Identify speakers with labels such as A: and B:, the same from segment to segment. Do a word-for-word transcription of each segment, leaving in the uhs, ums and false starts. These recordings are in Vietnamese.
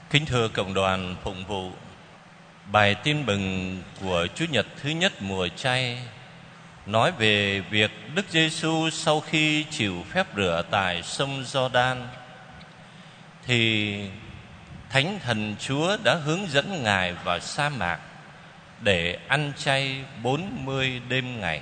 A: Kính thưa cộng đoàn phụng vụ, bài tin mừng của Chủ nhật thứ nhất mùa chay nói về việc Đức Giêsu sau khi chịu phép rửa tại sông Giođan thì Thánh Thần Chúa đã hướng dẫn Ngài vào sa mạc để ăn chay bốn mươi đêm ngày.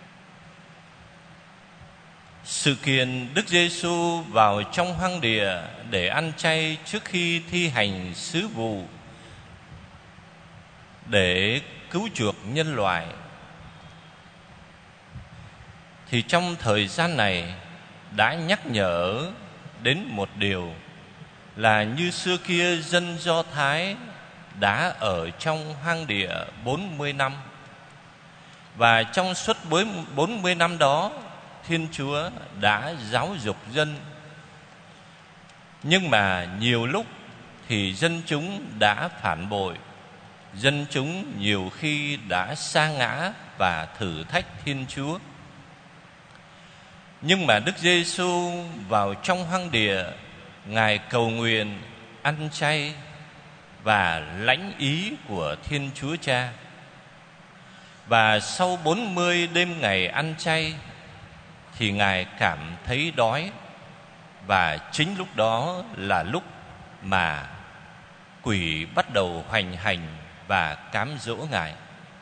A: Sự kiện Đức Giêsu vào trong hoang địa để ăn chay trước khi thi hành sứ vụ để cứu chuộc nhân loại thì trong thời gian này đã nhắc nhở đến một điều là như xưa kia dân Do Thái đã ở trong hoang địa bốn mươi năm, và trong suốt bốn mươi năm đó Thiên Chúa đã giáo dục dân. Nhưng mà nhiều lúc thì dân chúng đã phản bội, dân chúng nhiều khi đã sa ngã và thử thách Thiên Chúa. Nhưng mà Đức Giêsu vào trong hoang địa, Ngài cầu nguyện ăn chay và lãnh ý của Thiên Chúa Cha. Và sau bốn mươi đêm ngày ăn chay thì Ngài cảm thấy đói, và chính lúc đó là lúc mà quỷ bắt đầu hoành hành và cám dỗ Ngài.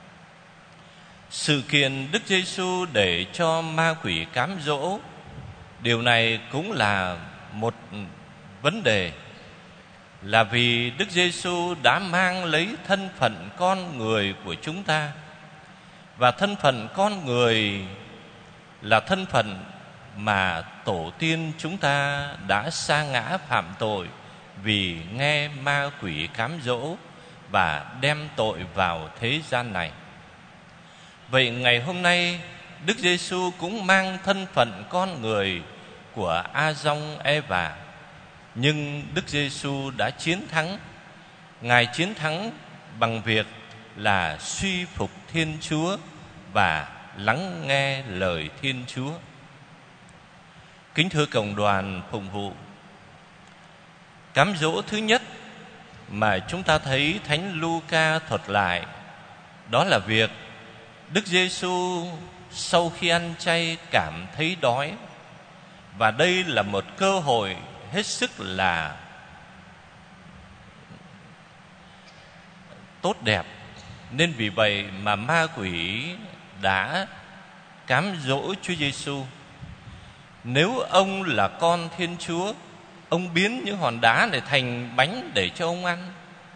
A: Sự kiện Đức Giêsu để cho ma quỷ cám dỗ, điều này cũng là một vấn đề, là vì Đức Giêsu đã mang lấy thân phận con người của chúng ta, và thân phận con người là thân phận mà tổ tiên chúng ta đã sa ngã phạm tội vì nghe ma quỷ cám dỗ và đem tội vào thế gian này. Vậy ngày hôm nay Đức Giêsu cũng mang thân phận con người của A-dong Eva, nhưng Đức Giêsu đã chiến thắng. Ngài chiến thắng bằng việc là suy phục Thiên Chúa và lắng nghe lời Thiên Chúa. Kính thưa cộng đoàn phụng vụ, cám dỗ thứ nhất mà chúng ta thấy Thánh Luca thuật lại đó là việc Đức Giêsu sau khi ăn chay cảm thấy đói, và đây là một cơ hội hết sức là tốt đẹp. Nên vì vậy mà ma quỷ đã cám dỗ Chúa Giêsu: nếu ông là con Thiên Chúa, ông biến những hòn đá này thành bánh để cho ông ăn.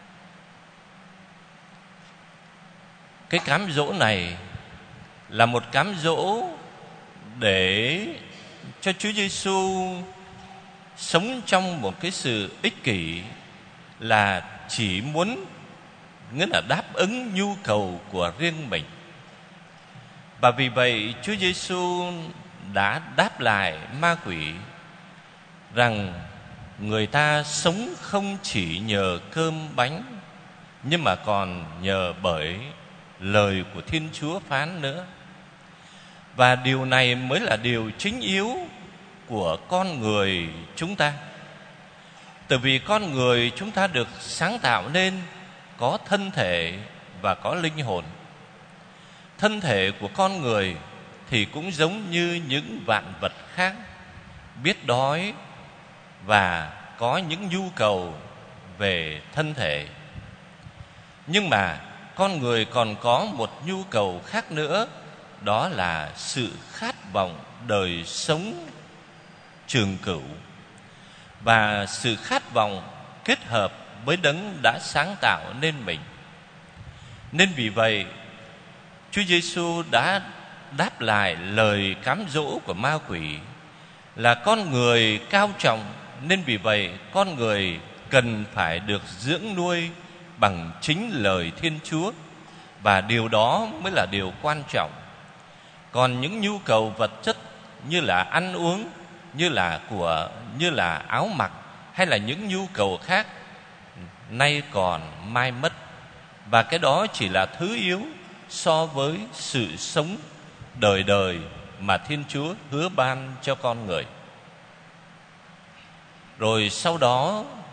A: Cái cám dỗ này là một cám dỗ để cho Chúa Giêsu sống trong một cái sự ích kỷ, là chỉ muốn, nghĩa là đáp ứng nhu cầu của riêng mình. Và vì vậy Chúa Giêsu đã đáp lại ma quỷ rằng người ta sống không chỉ nhờ cơm bánh, nhưng mà còn nhờ bởi lời của Thiên Chúa phán nữa. Và điều này mới là điều chính yếu của con người chúng ta. Tại vì con người chúng ta được sáng tạo nên có thân thể và có linh hồn. Thân thể của con người thì cũng giống như những vạn vật khác, biết đói và có những nhu cầu về thân thể. Nhưng mà con người còn có một nhu cầu khác nữa, đó là sự khát vọng đời sống trường cửu, và sự khát vọng kết hợp với Đấng đã sáng tạo nên mình. Nên vì vậy Chúa Giêsu đã đáp lại lời cám dỗ của ma quỷ là con người cao trọng, nên vì vậy con người cần phải được dưỡng nuôi bằng chính lời Thiên Chúa, và điều đó mới là điều quan trọng. Còn những nhu cầu vật chất như là ăn uống, như là của như là áo mặc, hay là những nhu cầu khác, nay còn mai mất, và cái đó chỉ là thứ yếu so với sự sống đời đời mà Thiên Chúa hứa ban cho con người. Rồi sau đó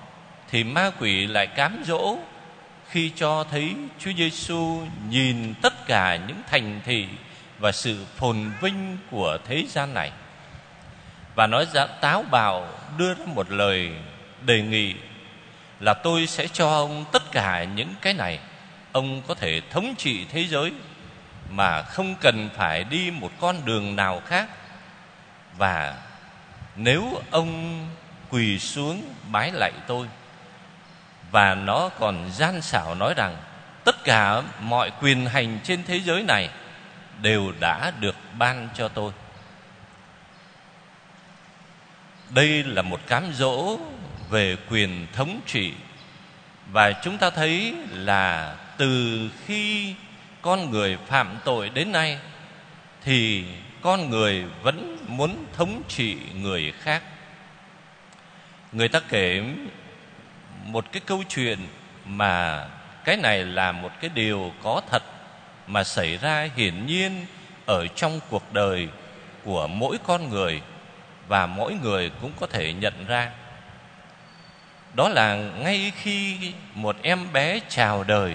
A: thì ma quỷ lại cám dỗ khi cho thấy Chúa Giêsu nhìn tất cả những thành thị và sự phồn vinh của thế gian này, và nó đã táo bạo đưa ra một lời đề nghị là tôi sẽ cho ông tất cả những cái này. Ông có thể thống trị thế giới mà không cần phải đi một con đường nào khác. Và nếu ông quỳ xuống bái lạy tôi. Và nó còn gian xảo nói rằng tất cả mọi quyền hành trên thế giới này đều đã được ban cho tôi. Đây là một cám dỗ về quyền thống trị. Và chúng ta thấy là từ khi con người phạm tội đến nay thì con người vẫn muốn thống trị người khác. Người ta kể một cái câu chuyện mà cái này là một cái điều có thật mà xảy ra hiển nhiên ở trong cuộc đời của mỗi con người, và mỗi người cũng có thể nhận ra. Đó là ngay khi một em bé chào đời,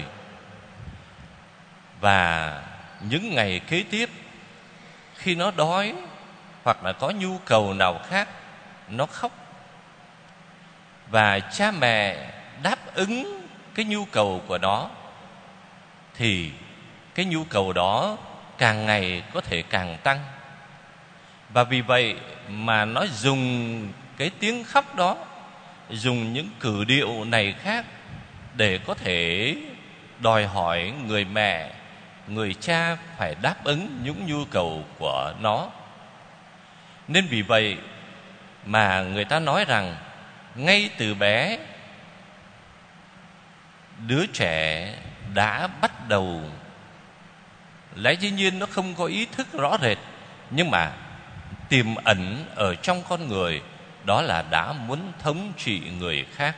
A: và những ngày kế tiếp, khi nó đói hoặc là có nhu cầu nào khác, nó khóc. Và cha mẹ đáp ứng cái nhu cầu của nó, thì cái nhu cầu đó càng ngày có thể càng tăng. Và vì vậy mà nó dùng cái tiếng khóc đó, dùng những cử điệu này khác để có thể đòi hỏi người mẹ, người cha phải đáp ứng những nhu cầu của nó. Nên vì vậy mà người ta nói rằng ngay từ bé, đứa trẻ đã bắt đầu, lẽ dĩ nhiên nó không có ý thức rõ rệt, nhưng mà tiềm ẩn ở trong con người, đó là đã muốn thống trị người khác.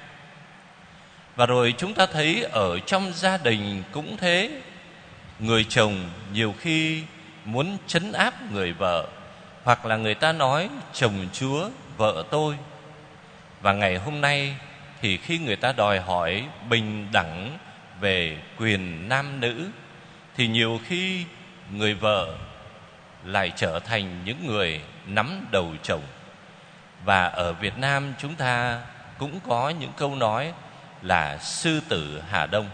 A: Và rồi chúng ta thấy ở trong gia đình cũng thế. Người chồng nhiều khi muốn trấn áp người vợ, hoặc là người ta nói chồng chúa vợ tôi. Và ngày hôm nay thì khi người ta đòi hỏi bình đẳng về quyền nam nữ, thì nhiều khi người vợ lại trở thành những người nắm đầu chồng. Và ở Việt Nam chúng ta cũng có những câu nói là sư tử Hà Đông.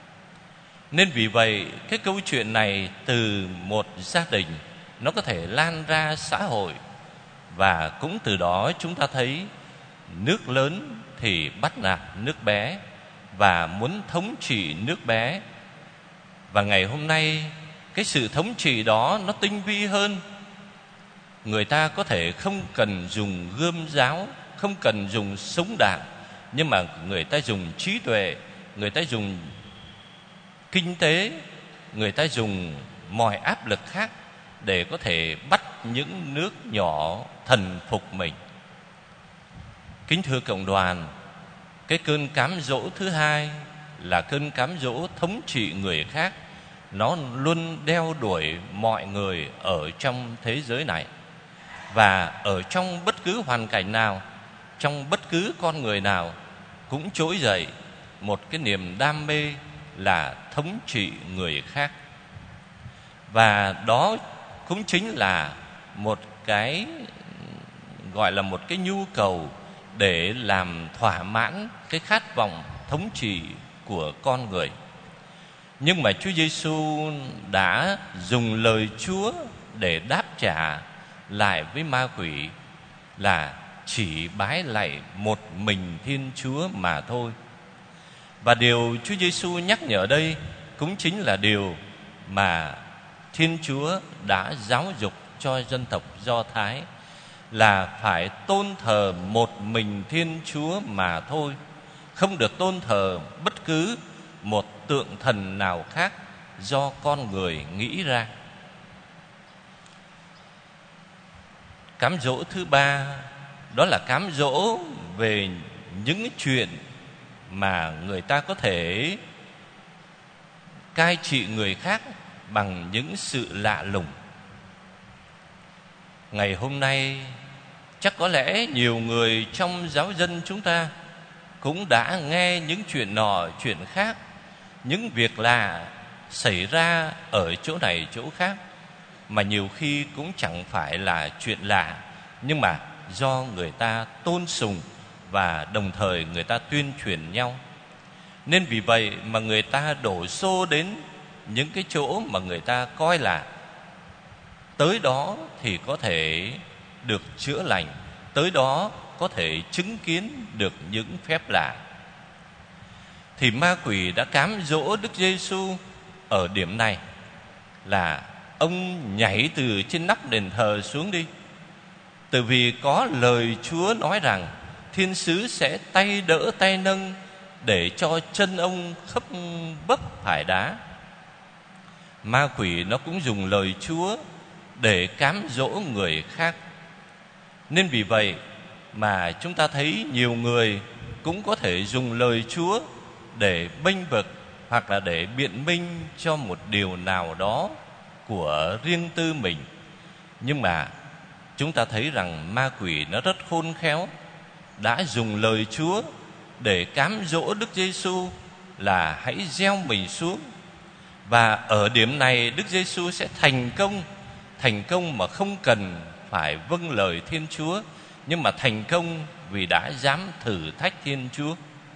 A: Nên vì vậy cái câu chuyện này từ một gia đình nó có thể lan ra xã hội. Và cũng từ đó chúng ta thấy nước lớn thì bắt nạt nước bé và muốn thống trị nước bé. Và ngày hôm nay cái sự thống trị đó nó tinh vi hơn. Người ta có thể không cần dùng gươm giáo, không cần dùng súng đạn, nhưng mà người ta dùng trí tuệ, người ta dùng kinh tế, người ta dùng mọi áp lực khác để có thể bắt những nước nhỏ thần phục mình. Kính thưa cộng đoàn, cái cơn cám dỗ thứ hai là cơn cám dỗ thống trị người khác. Nó luôn đeo đuổi mọi người ở trong thế giới này. Và ở trong bất cứ hoàn cảnh nào, trong bất cứ con người nào, cũng trỗi dậy một cái niềm đam mê là thống trị người khác. Và đó cũng chính là một cái gọi là một cái nhu cầu để làm thỏa mãn cái khát vọng thống trị của con người. Nhưng mà Chúa Giêsu đã dùng lời Chúa để đáp trả lại với ma quỷ là chỉ bái lạy một mình Thiên Chúa mà thôi. Và điều Chúa Giêsu nhắc nhở đây cũng chính là điều mà Thiên Chúa đã giáo dục cho dân tộc Do Thái, là phải tôn thờ một mình Thiên Chúa mà thôi, không được tôn thờ bất cứ một tượng thần nào khác do con người nghĩ ra. Cám dỗ thứ ba đó là cám dỗ về những chuyện mà người ta có thể cai trị người khác bằng những sự lạ lùng. Ngày hôm nay chắc có lẽ nhiều người trong giáo dân chúng ta cũng đã nghe những chuyện nọ chuyện khác, những việc lạ xảy ra ở chỗ này chỗ khác, mà nhiều khi cũng chẳng phải là chuyện lạ, nhưng mà do người ta tôn sùng và đồng thời người ta tuyên truyền nhau. Nên vì vậy mà người ta đổ xô đến những cái chỗ mà người ta coi là tới đó thì có thể được chữa lành, tới đó có thể chứng kiến được những phép lạ. Thì ma quỷ đã cám dỗ Đức Giêsu ở điểm này là ông nhảy từ trên nóc đền thờ xuống đi. Từ vì có lời Chúa nói rằng thiên sứ sẽ tay đỡ tay nâng để cho chân ông khấp vấp phải đá. Ma quỷ nó cũng dùng lời Chúa để cám dỗ người khác. Nên vì vậy mà chúng ta thấy nhiều người cũng có thể dùng lời Chúa để bênh vực hoặc là để biện minh cho một điều nào đó của riêng tư mình. Nhưng mà chúng ta thấy rằng ma quỷ nó rất khôn khéo, đã dùng lời Chúa để cám dỗ Đức Giêsu là hãy gieo mình xuống. Và ở điểm này Đức Giêsu sẽ thành công, thành công mà không cần phải vâng lời Thiên Chúa, nhưng mà thành công vì đã dám thử thách Thiên Chúa.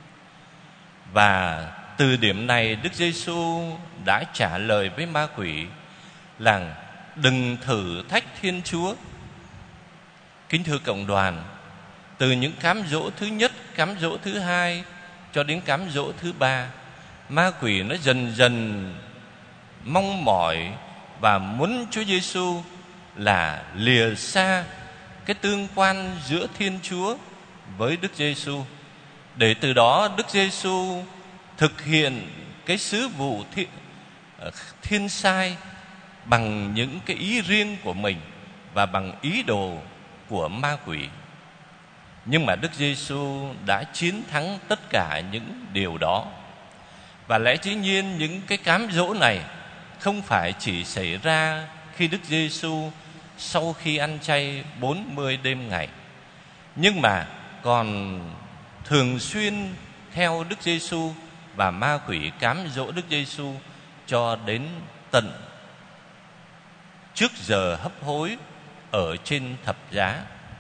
A: Và từ điểm này Đức Giêsu đã trả lời với ma quỷ là đừng thử thách Thiên Chúa. Kính thưa cộng đoàn, từ những cám dỗ thứ nhất, cám dỗ thứ hai cho đến cám dỗ thứ ba, ma quỷ nó dần dần mong mỏi và muốn Chúa Giêsu là lìa xa cái tương quan giữa Thiên Chúa với Đức Giêsu, để từ đó Đức Giêsu thực hiện cái sứ vụ thiên, thiên sai bằng những cái ý riêng của mình và bằng ý đồ của ma quỷ. Nhưng mà Đức Giêsu đã chiến thắng tất cả những điều đó. Và lẽ dĩ nhiên những cái cám dỗ này không phải chỉ xảy ra khi Đức Giêsu sau khi ăn chay bốn mươi đêm ngày, nhưng mà còn thường xuyên theo Đức Giêsu, và ma quỷ cám dỗ Đức Giêsu cho đến tận trước giờ hấp hối ở trên thập giá.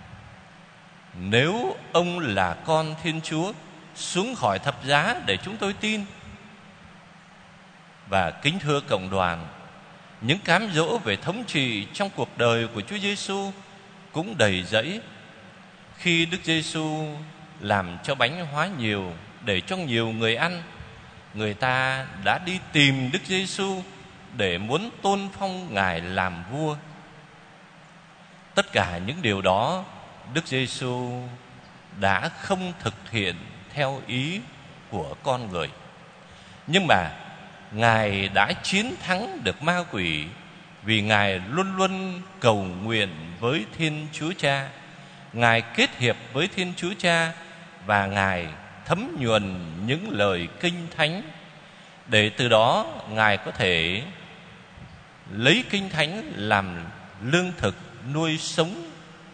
A: Nếu ông là con Thiên Chúa, xuống khỏi thập giá để chúng tôi tin. Và kính thưa cộng đoàn, những cám dỗ về thống trị trong cuộc đời của Chúa Giêsu cũng đầy dẫy. Khi Đức Giêsu làm cho bánh hóa nhiều để cho nhiều người ăn, người ta đã đi tìm Đức Giêsu để muốn tôn phong Ngài làm vua. Tất cả những điều đó Đức Giêsu đã không thực hiện theo ý của con người. Nhưng mà Ngài đã chiến thắng được ma quỷ, vì Ngài luôn luôn cầu nguyện với Thiên Chúa Cha. Ngài kết hiệp với Thiên Chúa Cha, và Ngài thấm nhuần những lời kinh thánh, để từ đó Ngài có thể lấy kinh thánh làm lương thực nuôi sống.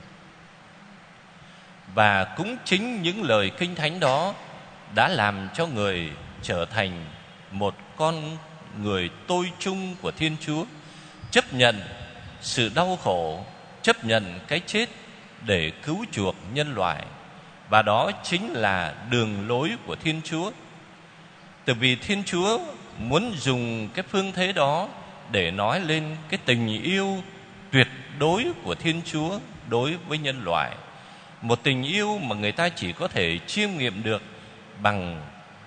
A: Và cũng chính những lời kinh thánh đó đã làm cho người trở thành một con người tôi chung của Thiên Chúa, chấp nhận sự đau khổ, chấp nhận cái chết để cứu chuộc nhân loại. Và đó chính là đường lối của Thiên Chúa. Từ vì Thiên Chúa muốn dùng cái phương thế đó để nói lên cái tình yêu tuyệt đối của Thiên Chúa đối với nhân loại. Một tình yêu mà người ta chỉ có thể chiêm nghiệm được bằng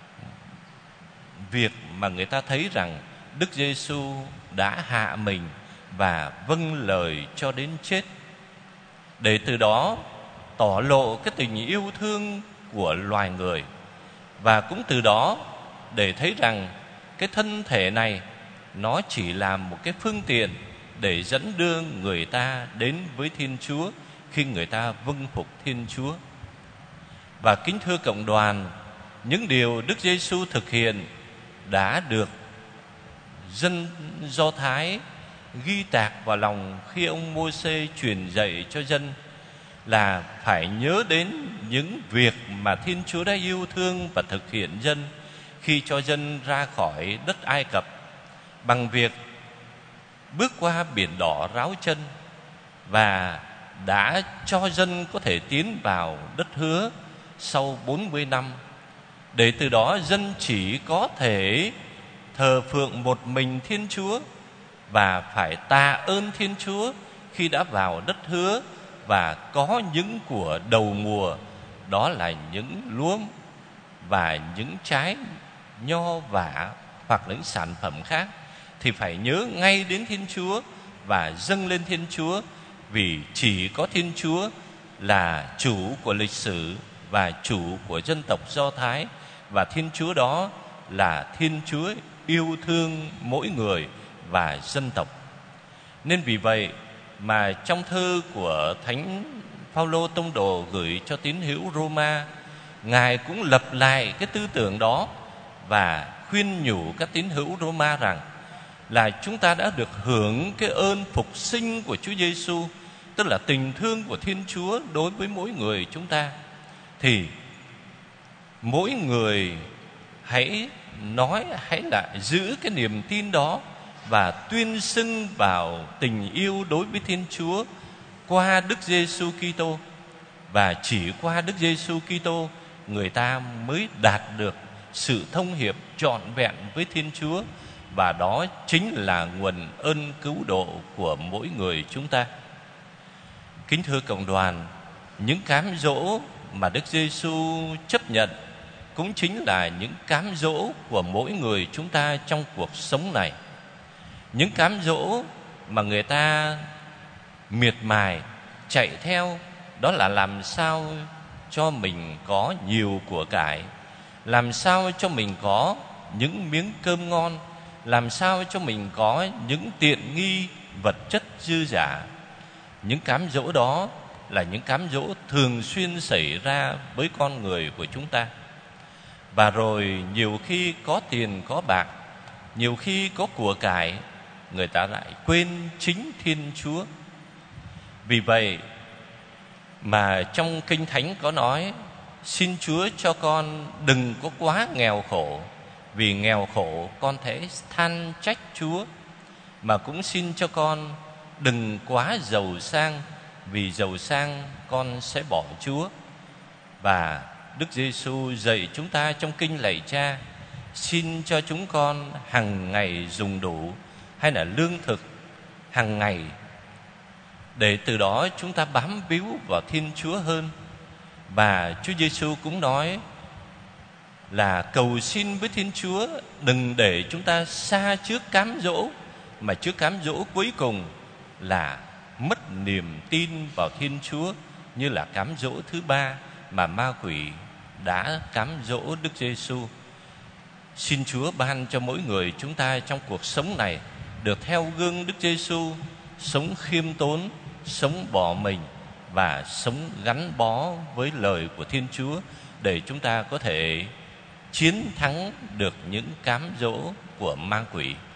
A: việc mà người ta thấy rằng Đức Giêsu đã hạ mình và vâng lời cho đến chết, để từ đó tỏ lộ cái tình yêu thương của loài người. Và cũng từ đó để thấy rằng cái thân thể này nó chỉ là một cái phương tiện để dẫn đưa người ta đến với Thiên Chúa khi người ta vâng phục Thiên Chúa. Và kính thưa cộng đoàn, những điều Đức Giêsu thực hiện đã được dân Do Thái ghi tạc vào lòng khi ông Mô-sê truyền dạy cho dân. là phải nhớ đến những việc mà Thiên Chúa đã yêu thương và thực hiện dân khi cho dân ra khỏi đất Ai Cập bằng việc bước qua biển đỏ ráo chân, và đã cho dân có thể tiến vào đất hứa sau bốn mươi năm, để từ đó dân chỉ có thể thờ phượng một mình Thiên Chúa và phải tạ ơn Thiên Chúa khi đã vào đất hứa và có những của đầu mùa, đó là những lúa và những trái nho vả hoặc những sản phẩm khác, thì phải nhớ ngay đến Thiên Chúa và dâng lên Thiên Chúa, vì chỉ có Thiên Chúa là chủ của lịch sử và chủ của dân tộc Do Thái, và Thiên Chúa đó là Thiên Chúa yêu thương mỗi người và dân tộc. Nên vì vậy mà trong thư của Thánh Phaolô tông đồ gửi cho tín hữu Roma, Ngài cũng lập lại cái tư tưởng đó và khuyên nhủ các tín hữu Roma rằng là chúng ta đã được hưởng cái ơn phục sinh của Chúa Giêsu, tức là tình thương của Thiên Chúa đối với mỗi người chúng ta. Thì mỗi người hãy nói, hãy lại giữ cái niềm tin đó và tuyên xưng vào tình yêu đối với Thiên Chúa qua Đức Giêsu Kitô. Và chỉ qua Đức Giêsu Kitô người ta mới đạt được sự thông hiệp trọn vẹn với Thiên Chúa, và đó chính là nguồn ơn cứu độ của mỗi người chúng ta. Kính thưa cộng đoàn, những cám dỗ mà Đức Giêsu chấp nhận cũng chính là những cám dỗ của mỗi người chúng ta trong cuộc sống này. Những cám dỗ mà người ta miệt mài chạy theo, đó là làm sao cho mình có nhiều của cải, làm sao cho mình có những miếng cơm ngon, làm sao cho mình có những tiện nghi vật chất dư dả. Những cám dỗ đó là những cám dỗ thường xuyên xảy ra với con người của chúng ta. Và rồi nhiều khi có tiền có bạc, nhiều khi có của cải, người ta lại quên chính Thiên Chúa. Vì vậy mà trong Kinh Thánh có nói: xin Chúa cho con đừng có quá nghèo khổ, vì nghèo khổ con thể than trách Chúa. Mà cũng xin cho con đừng quá giàu sang, vì giàu sang con sẽ bỏ Chúa. Và Đức Giêsu dạy chúng ta trong Kinh Lạy Cha: xin cho chúng con hàng ngày dùng đủ, hay là lương thực hàng ngày, để từ đó chúng ta bám víu vào Thiên Chúa hơn. Và Chúa Giêsu cũng nói là cầu xin với Thiên Chúa đừng để chúng ta xa trước cám dỗ, mà trước cám dỗ cuối cùng là mất niềm tin vào Thiên Chúa, như là cám dỗ thứ ba mà ma quỷ đã cám dỗ Đức Giêsu. Xin Chúa ban cho mỗi người chúng ta trong cuộc sống này được theo gương Đức Giêsu, sống khiêm tốn, sống bỏ mình và sống gắn bó với lời của Thiên Chúa, để chúng ta có thể chiến thắng được những cám dỗ của ma quỷ.